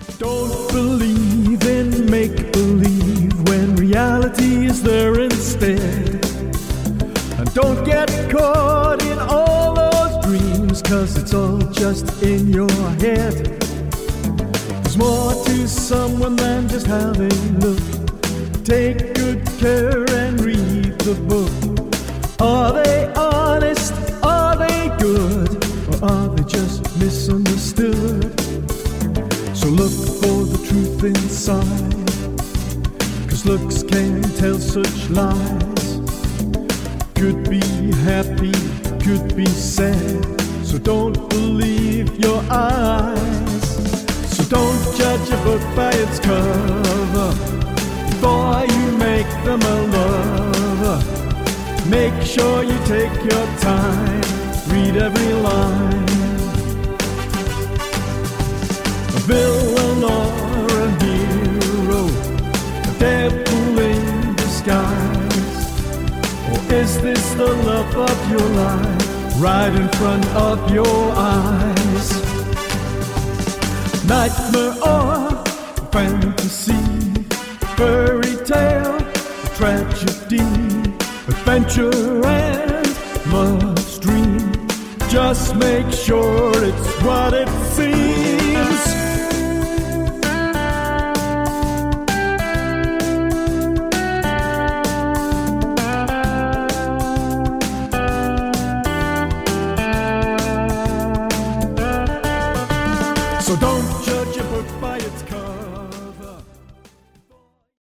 Don't believe in make-believe when reality is there instead. And don't get caught in all those dreams, 'cause it's all just in your head. There's more to someone than just how they look. Take good care and read the book. Are they honest? Are they good? Or are they just misunderstood? So look for the truth inside, 'cause looks can tell such lies. Could be happy, could be sad, so don't believe your eyes. So don't judge a book by its cover before you make them a lover. Make sure you take your time, read every line. A villain or a hero, a devil in disguise, or is this the love of your life, right in front of your eyes? Nightmare or fantasy, fairy tale, tragedy, adventure and love's dream. Just make sure it's what it seems.